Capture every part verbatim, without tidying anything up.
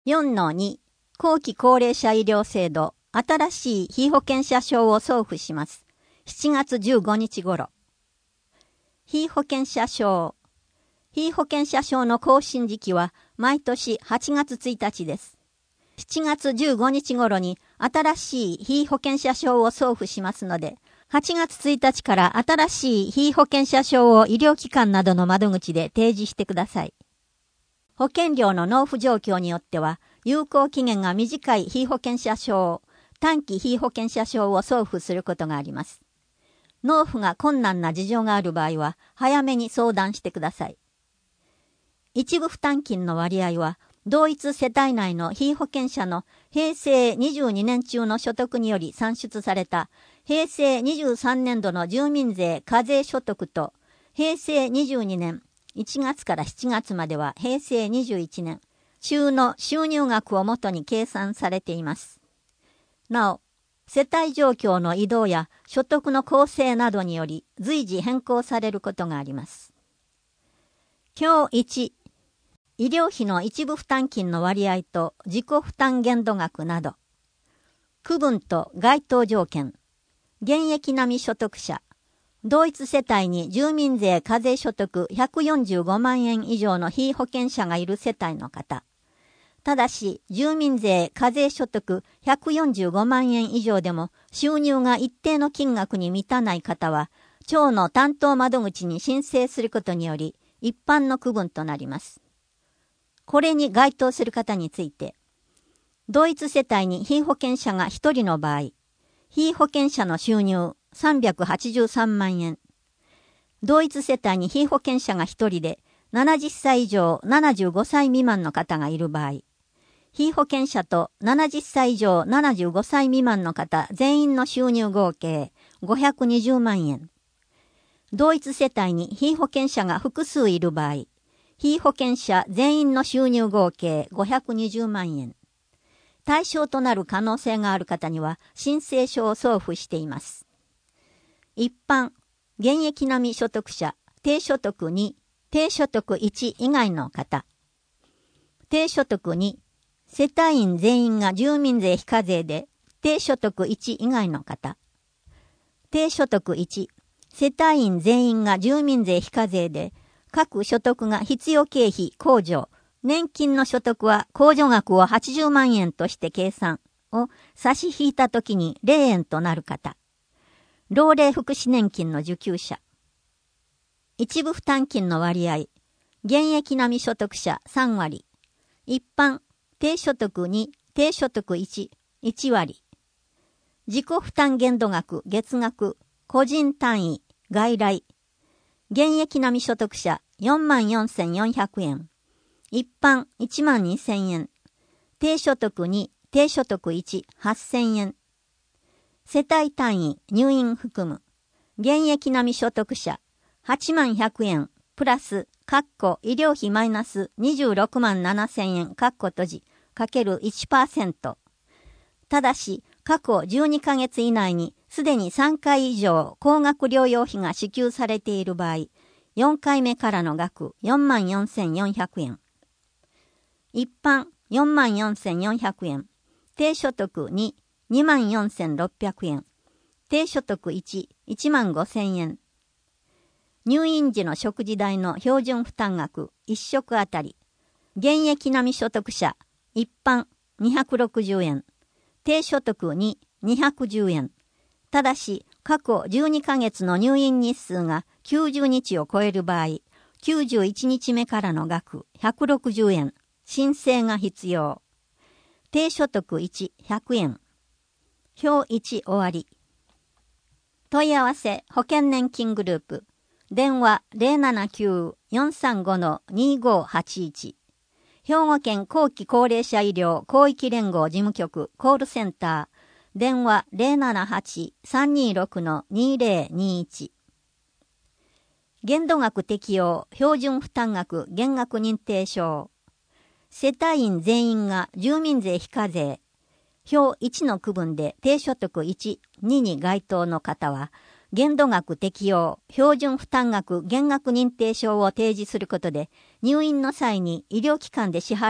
よんのに 後期高齢者医療制度新しい被保険者証を送付します。しちがつじゅうごにち頃。被保険者証。被保険者証の更新時期は毎年はちがつついたちです。しちがつじゅうごにち頃に新しい被保険者証を送付しますので、はちがつついたちから新しい被保険者証を医療機関などの窓口で提示してください。保険料の納付状況によっては、有効期限が短い被保険者証、短期被保険者証を送付することがあります。納付が困難な事情がある場合は、早めに相談してください。一部負担金の割合は、同一世帯内の被保険者の平成にじゅうにねん中の所得により算出された平成にじゅうさんねん度の住民税課税所得と平成にじゅうにねんいちがつからしちがつまでは平成にじゅういちねん週の収入額をもとに計算されています。なお、世帯状況の移動や所得の構成などにより随時変更されることがあります。表いち、医療費の一部負担金の割合と自己負担限度額など。区分と該当条件。現役並み所得者。同一世帯に住民税課税所得ひゃくよんじゅうごまんえん以上の被保険者がいる世帯の方。ただし、住民税課税所得ひゃくよんじゅうごまんえん以上でも収入が一定の金額に満たない方は、町の担当窓口に申請することにより、一般の区分となります。これに該当する方について、同一世帯に被保険者がひとりの場合、被保険者の収入さんびゃくはちじゅうさんまんえん。同一世帯に被保険者がひとりでななじゅっさい以上ななじゅうごさい未満の方がいる場合、被保険者とななじゅっさい以上ななじゅうごさい未満の方全員の収入合計ごひゃくにじゅうまんえん。同一世帯に被保険者が複数いる場合、被保険者全員の収入合計ごひゃくにじゅうまんえん。対象となる可能性がある方には申請書を送付しています。一般、現役並み所得者、低所得に、低所得いち以外の方。低所得に、世帯員全員が住民税非課税で、低所得いち以外の方。低所得いち、世帯員全員が住民税非課税で、各所得が必要経費控除、年金の所得は控除額をはちじゅうまんえんとして計算を差し引いたときにぜろえんとなる方。老齢福祉年金の受給者。一部負担金の割合。現役並み所得者さんわり。一般、低所得に、低所得いち、いちわり。自己負担限度額、月額、個人単位、外来。現役並み所得者よんまんよんせんよんひゃくえん。一般いちまんにせんえん。低所得に、低所得いち、はっせんえん。世帯単位、入院含む。現役並み所得者はちまんひゃくえん、プラス、括弧医療費マイナスにじゅうろくまんななせんえん、括弧閉じ、かける いちパーセント。ただし、過去じゅうにかげつ以内にすでにさんかい以上高額療養費が支給されている場合、よんかいめからの額よんまんよんせんよんひゃくえん。一般よんまんよんせんよんひゃくえん。低所得に、にまんよんせんろっぴゃくえん。低所得いち、いちまんごせんえん。入院時の食事代の標準負担額いっしょくあたり。現役並み所得者、一般にひゃくろくじゅうえん。低所得に、にひゃくじゅうえん。ただし、過去じゅうにかげつの入院日数がきゅうじゅうにちを超える場合、きゅうじゅういちにちめからの額ひゃくろくじゅうえん。申請が必要。低所得いち、ひゃくえん。表いち終わり。問い合わせ保険年金グループ。電話 ゼロななきゅう よんさんご にごはちいち。兵庫県後期高齢者医療広域連合事務局コールセンター。電話 ゼロななはち さんにろく にぜろにいち。限度額適用標準負担額減額認定証。世帯員全員が住民税非課税。表いちの区分で低所得いち、にに該当の方は、限度額適用、標準負担額減額認定証を提示することで、入院の際に医療機関で支払う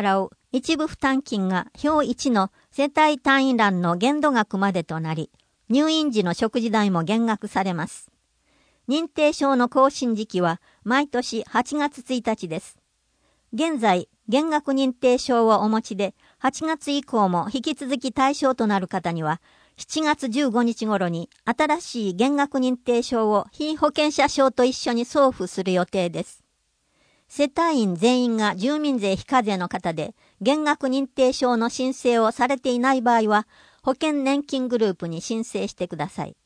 一部負担金が表いちの世帯単位欄の限度額までとなり、入院時の食事代も減額されます。認定証の更新時期は毎年はちがつついたちです。現在、減額認定証をお持ちで、はちがつ以降も引き続き対象となる方には、しちがつじゅうごにち頃に新しい減額認定証を被保険者証と一緒に送付する予定です。世帯員全員が住民税非課税の方で、減額認定証の申請をされていない場合は、保険年金グループに申請してください。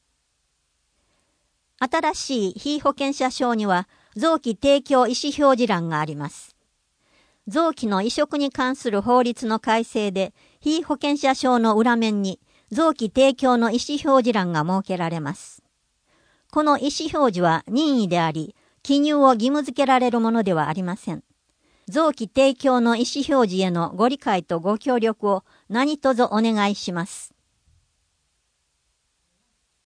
新しい被保険者証には、臓器提供意思表示欄があります。臓器の移植に関する法律の改正で、被保険者証の裏面に、臓器提供の意思表示欄が設けられます。この意思表示は任意であり、記入を義務付けられるものではありません。臓器提供の意思表示へのご理解とご協力を何卒お願いします。